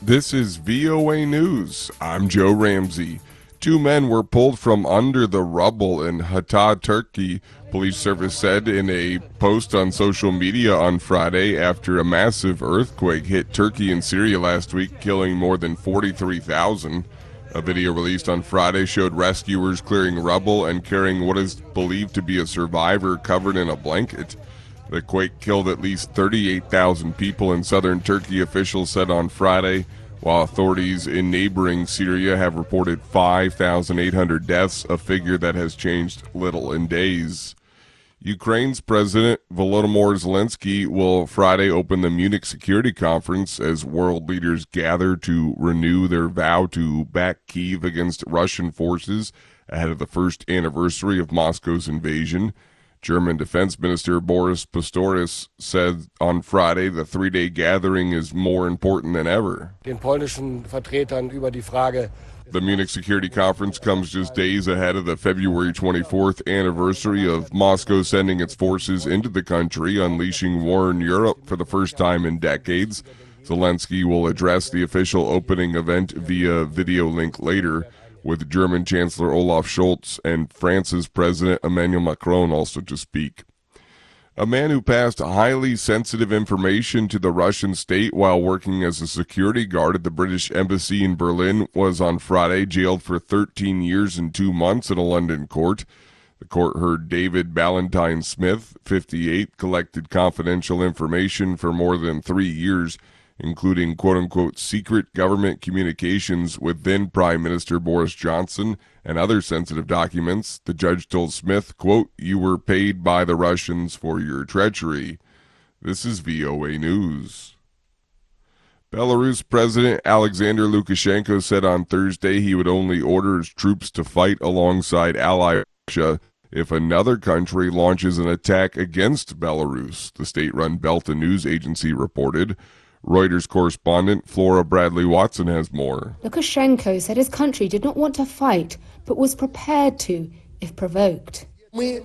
This is VOA News. I'm Joe Ramsey. Two men were pulled from under the rubble in Hatay, Turkey, police service said in a post on social media on Friday after a massive earthquake hit Turkey and Syria last week, killing more than 43,000. A video released on Friday showed rescuers clearing rubble and carrying what is believed to be a survivor covered in a blanket. The quake killed at least 38,000 people in southern Turkey, officials said on Friday, while authorities in neighboring Syria have reported 5,800 deaths, a figure that has changed little in days. Ukraine's President Volodymyr Zelensky will Friday open the Munich Security Conference as world leaders gather to renew their vow to back Kyiv against Russian forces ahead of the first anniversary of Moscow's invasion. German Defense Minister Boris Pistorius said on Friday the three-day gathering is more important than ever. Den polnischen Vertretern über die Frage. The Munich Security Conference comes just days ahead of the February 24th anniversary of Moscow sending its forces into the country, unleashing war in Europe for the first time in decades. Zelensky will address the official opening event via video link later, with German Chancellor Olaf Scholz and France's President Emmanuel Macron also to speak. A man who passed highly sensitive information to the Russian state while working as a security guard at the British Embassy in Berlin was on Friday jailed for 13 years and 2 months in a London court. The court heard David Ballantyne Smith, 58, collected confidential information for more than 3 years, including quote-unquote secret government communications with then Prime Minister Boris Johnson and other sensitive documents. The judge told Smith, quote, "You were paid by the Russians for your treachery." This is VOA News. Belarus President Alexander Lukashenko said on Thursday he would only order his troops to fight alongside ally Russia if another country launches an attack against Belarus, the state-run Belta news agency reported. Reuters correspondent Flora Bradley Watson has more. Lukashenko said his country did not want to fight, but was prepared to, if provoked. We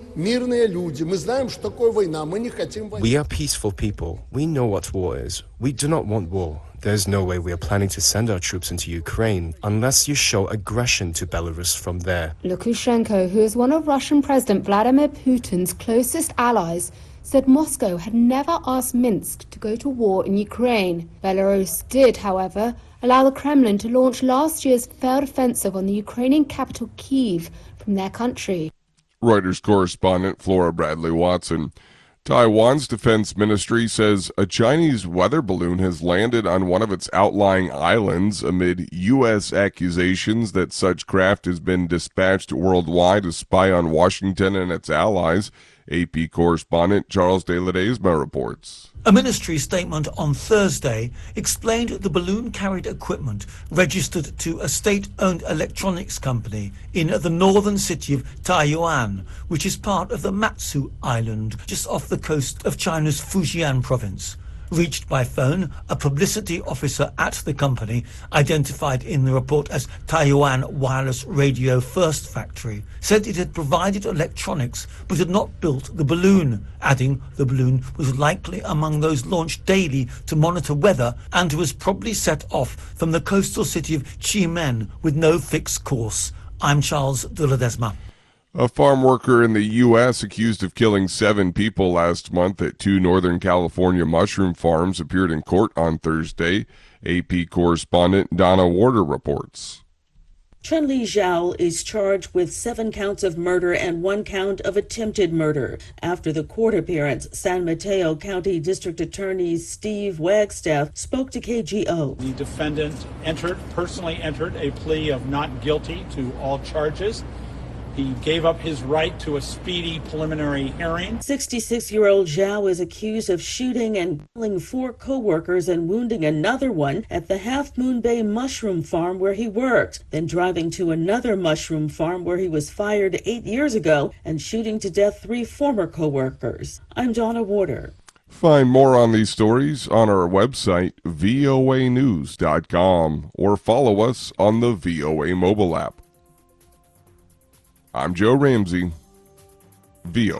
are peaceful people. We know what war is. We do not want war. There's no way we are planning to send our troops into Ukraine unless you show aggression to Belarus from there. Lukashenko, who is one of Russian President Vladimir Putin's closest allies, said Moscow had never asked Minsk to go to war in Ukraine. Belarus did, however, allow the Kremlin to launch last year's failed offensive on the Ukrainian capital Kyiv from their country. Reuters correspondent Flora Bradley Watson. Taiwan's defense ministry says a Chinese weather balloon has landed on one of its outlying islands amid U.S. accusations that such craft has been dispatched worldwide to spy on Washington and its allies. AP correspondent Charles De Ledesma reports. A ministry statement on Thursday explained the balloon carried equipment registered to a state-owned electronics company in the northern city of Taiyuan, which is part of the Matsu Island, just off the coast of China's Fujian province. Reached by phone, a publicity officer at the company, identified in the report as Taiyuan Wireless Radio First Factory, said it had provided electronics but had not built the balloon, adding the balloon was likely among those launched daily to monitor weather and was probably set off from the coastal city of Ximen with no fixed course. I'm Charles de Ledesma. A farm worker in the U.S. accused of killing 7 people last month at 2 Northern California mushroom farms appeared in court on Thursday. AP correspondent Donna Warder reports. Chun-Li Zhao is charged with 7 counts of murder and 1 count of attempted murder. After the court appearance, San Mateo County District Attorney Steve Wagstaff spoke to KGO. The defendant personally entered a plea of not guilty to all charges. He gave up his right to a speedy preliminary hearing. 66-year-old Zhao is accused of shooting and killing 4 co-workers and wounding another one at the Half Moon Bay mushroom farm where he worked, then driving to another mushroom farm where he was fired 8 years ago and shooting to death 3 former co-workers. I'm Donna Warder. Find more on these stories on our website, voanews.com, or follow us on the VOA mobile app. I'm Joe Ramsey, VOA.